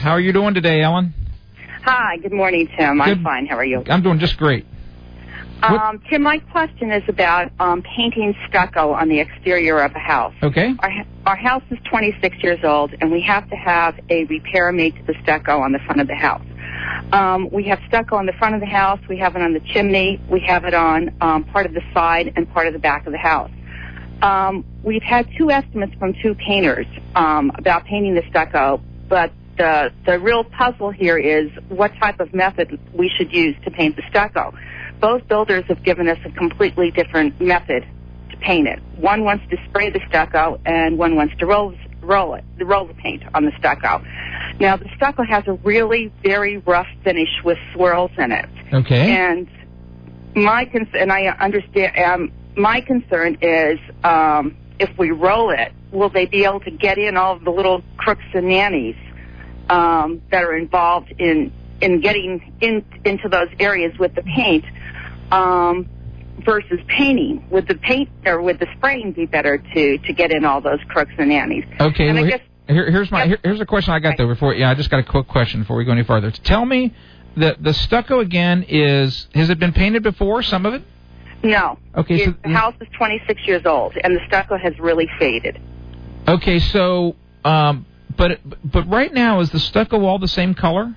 How are you doing today, Ellen? Hi, good morning, Tim. I'm fine. How are you? I'm doing just great. Tim, my question is about painting stucco on the exterior of a house. Okay. Our house is 26 years old, and we have to have a repair made to the stucco on the front of the house. We have stucco on the front of the house. We have it on the chimney. We have it on part of the side and part of the back of the house. We've had 2 estimates from 2 painters about painting the stucco, but the real puzzle here is what type of method we should use to paint the stucco. Both builders have given us a completely different method to paint it. One wants to spray the stucco, and one wants to roll the paint on the stucco. Now, the stucco has a really very rough finish with swirls in it. Okay. And my concern is if we roll it, will they be able to get in all of the little crooks and nannies that are involved in getting into those areas with the paint versus painting? Would the paint or would the spraying be better to get in all those crooks and nannies? Okay. And well, here's a question I got though before. Yeah, I just got a quick question before we go any farther. Tell me, the stucco again has it been painted before? Some of it? No. Okay. So the house is 26 years old, and the stucco has really faded. Okay. So, but right now is the stucco all the same color?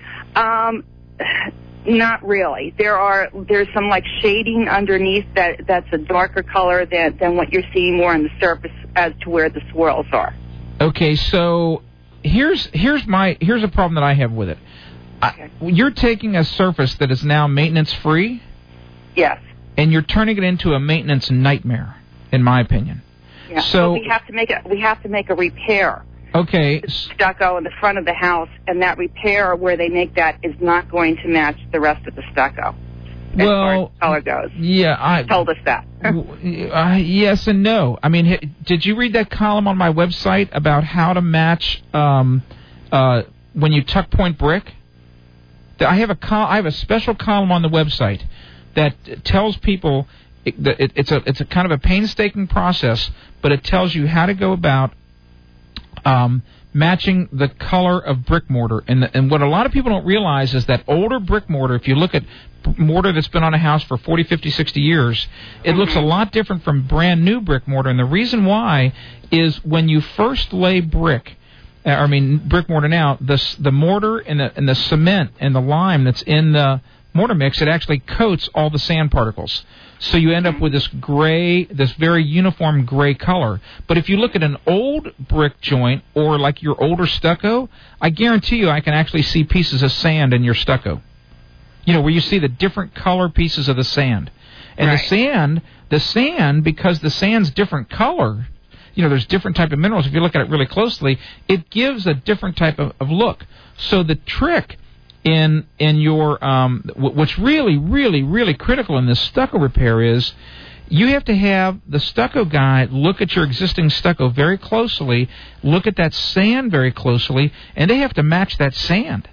Not really. There's some like shading underneath that's a darker color than what you're seeing more on the surface as to where the swirls are. Okay, so here's a problem that I have with it. Okay. You're taking a surface that is now maintenance free. Yes. And you're turning it into a maintenance nightmare, in my opinion. Yeah. So we have to make a repair. Okay. Stucco in the front of the house, and that repair where they make that is not going to match the rest of the stucco. As far as color goes. Yeah, told us that. Yes and no. I mean, did you read that column on my website about how to match when you tuck point brick? I have a special column on the website that tells people it's a kind of a painstaking process, but it tells you how to go about matching the color of brick mortar. And what a lot of people don't realize is that older brick mortar, if you look at mortar that's been on a house for 40, 50, 60 years, it looks a lot different from brand new brick mortar. And the reason why is when you first lay brick mortar now, the mortar and the cement and the lime that's in the mortar mix, it actually coats all the sand particles. So you end up with this gray, this very uniform gray color. But if you look at an old brick joint or like your older stucco, I guarantee you I can actually see pieces of sand in your stucco. You know, where you see the different color pieces of the sand. And right. the sand, because the sand's different color, you know, there's different type of minerals. If you look at it really closely, it gives a different type of look. So the trick in your what's really, really, really critical in this stucco repair is you have to have the stucco guy look at your existing stucco very closely, look at that sand very closely, and they have to match that sand.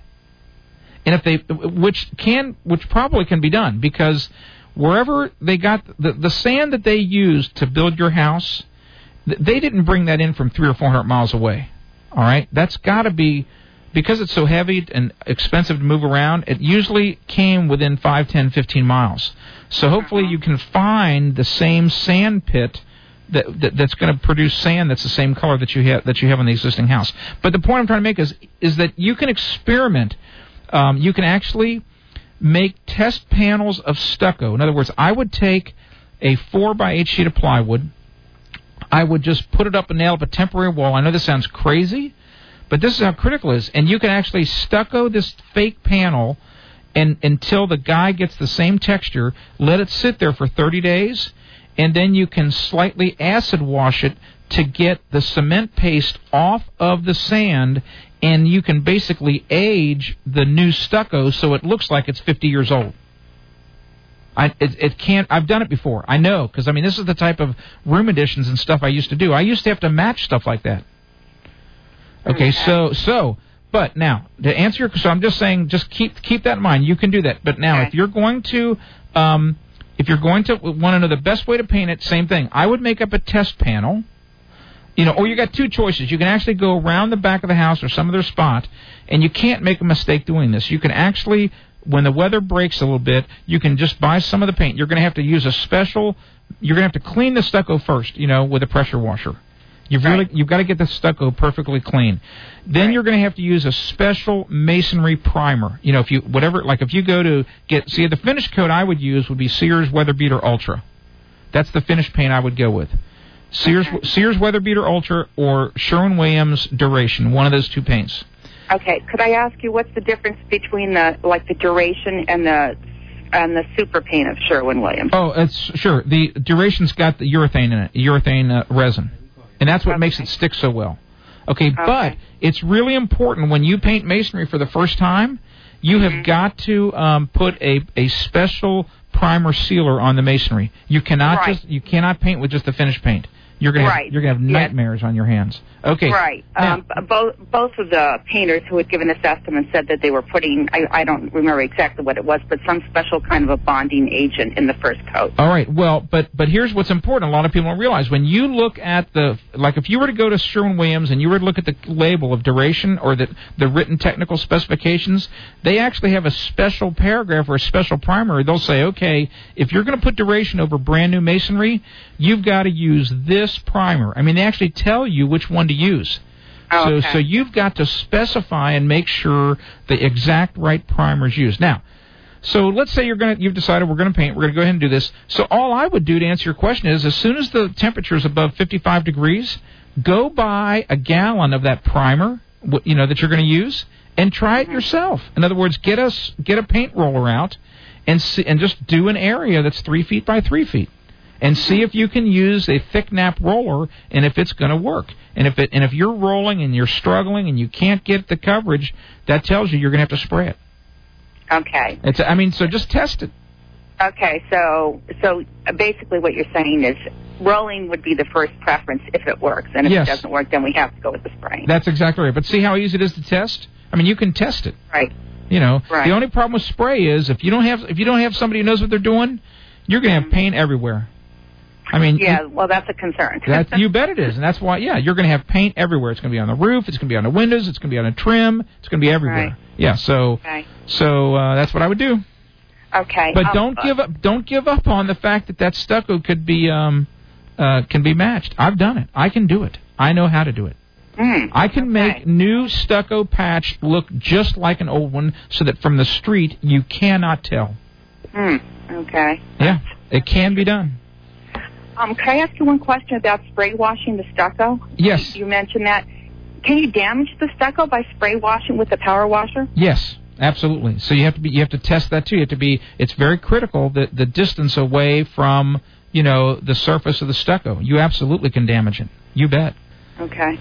And which probably can be done, because wherever they got the sand that they used to build your house, they didn't bring that in from 300 or 400 miles away. All right, that's got to be. Because it's so heavy and expensive to move around, it usually came within 5, 10, 15 miles. So hopefully you can find the same sand pit that's going to produce sand that's the same color that you have in the existing house. But the point I'm trying to make is that you can experiment. You can actually make test panels of stucco. In other words, I would take a 4x8 sheet of plywood. I would just put it up and nail up a temporary wall. I know this sounds crazy, but this is how critical it is. And you can actually stucco this fake panel until the guy gets the same texture. Let it sit there for 30 days, and then you can slightly acid wash it to get the cement paste off of the sand, and you can basically age the new stucco so it looks like it's 50 years old. I've done it before. I know, because, I mean, this is the type of room additions and stuff I used to do. I used to have to match stuff like that. Okay, but now, to answer so I'm just saying, just keep that in mind. You can do that. But now, if you're going to want to know the best way to paint it, same thing. I would make up a test panel. Or you got two choices. You can actually go around the back of the house or some other spot, and you can't make a mistake doing this. You can actually, when the weather breaks a little bit, you can just buy some of the paint. You're going to have to use you're going to have to clean the stucco first, with a pressure washer. You've got to get the stucco perfectly clean. Then you're going to have to use a special masonry primer. If you go to the finish coat I would use would be Sears Weather Beater Ultra. That's the finish paint I would go with. Sears Weather Beater Ultra or Sherwin-Williams Duration, one of those two paints. Okay. Could I ask you what's the difference between the Duration and the super paint of Sherwin-Williams? Oh, sure. The Duration's got the urethane in it, urethane resin, and that's what makes it stick so well. Okay, but it's really important when you paint masonry for the first time, you have got to put a special primer sealer on the masonry. You cannot you cannot paint with just the finish paint. You're gonna have nightmares on your hands. Okay. Right. Both of the painters who had given us estimates said that they were putting, I don't remember exactly what it was, but some special kind of a bonding agent in the first coat. All right. Well, but here's what's important. A lot of people don't realize. When you look at if you were to go to Sherwin-Williams and you were to look at the label of Duration or the written technical specifications, they actually have a special paragraph or a special primer. They'll say, okay, if you're going to put Duration over brand new masonry, you've got to use this primer. I mean, they actually tell you which one to use. So you've got to specify and make sure the exact right primer is used. Now, so let's say you've decided we're going to paint, we're going to go ahead and do this. So all I would do to answer your question is, as soon as the temperature is above 55 degrees, go buy a gallon of that primer, that you're going to use, and try it yourself. In other words, get a paint roller out and just do an area that's 3 feet by 3 feet. And see if you can use a thick nap roller and if it's going to work. And if you're rolling and you're struggling and you can't get the coverage, that tells you you're going to have to spray it. Okay. So just test it. Okay. So basically what you're saying is rolling would be the first preference if it works, and if it doesn't work, then we have to go with the spraying. That's exactly right. But see how easy it is to test? I mean, you can test it. Right. The only problem with spray is if you don't have somebody who knows what they're doing, you're going to have paint everywhere. I mean, well, that's a concern. You bet it is, and that's why, you're going to have paint everywhere. It's going to be on the roof, it's going to be on the windows, it's going to be on a trim, it's going to be everywhere. Right. Yeah, so that's what I would do. Okay. But don't give up on the fact that stucco can be matched. I've done it. I can do it. I know how to do it. I can make new stucco patch look just like an old one, so that from the street you cannot tell. Okay. Yeah, it can be done. Can I ask you one question about spray washing the stucco? Yes. You mentioned that. Can you damage the stucco by spray washing with a power washer? Yes, absolutely. So you have to test that too. It's very critical that the distance away from the surface of the stucco. You absolutely can damage it. You bet. Okay.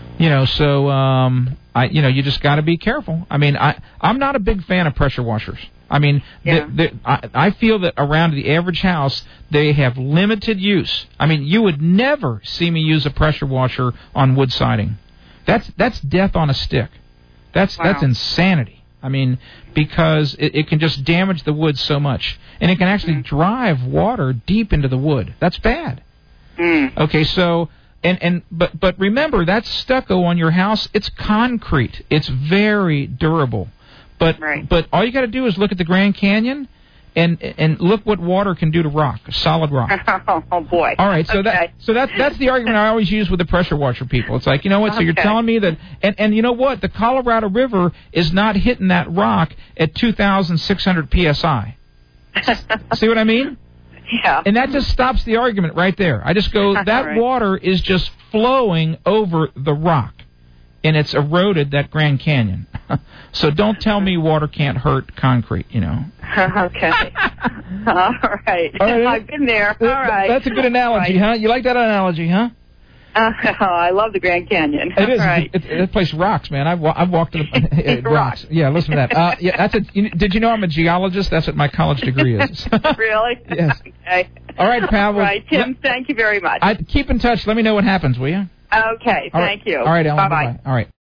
You just got to be careful. I mean, I'm not a big fan of pressure washers. I mean, I feel that around the average house, they have limited use. I mean, you would never see me use a pressure washer on wood siding. That's death on a stick. That's insanity. I mean, because it can just damage the wood so much. And it can actually drive water deep into the wood. That's bad. Okay, so... But remember, that stucco on your house, it's concrete. It's very durable. But all you got to do is look at the Grand Canyon and look what water can do to rock, solid rock. Oh boy. All right, so that's the argument I always use with the pressure washer people. It's like, you know what? So you're telling me that and you know what? The Colorado River is not hitting that rock at 2,600 psi. See what I mean? Yeah. And that just stops the argument right there. I just go, that water is just flowing over the rock, and it's eroded that Grand Canyon. So don't tell me water can't hurt concrete, Okay. All right. I've been there. All right. That's a good analogy, huh? You like that analogy, huh? I love the Grand Canyon. It is. Right. That place rocks, man. I've walked to the rocks. Yeah, listen to that. Did you know I'm a geologist? That's what my college degree is. Really? Yes. Okay. All right, pal. All right, Tim. Thank you very much. Keep in touch. Let me know what happens, will you? Okay. Thank you. All right, Ellen. Bye-bye. All right.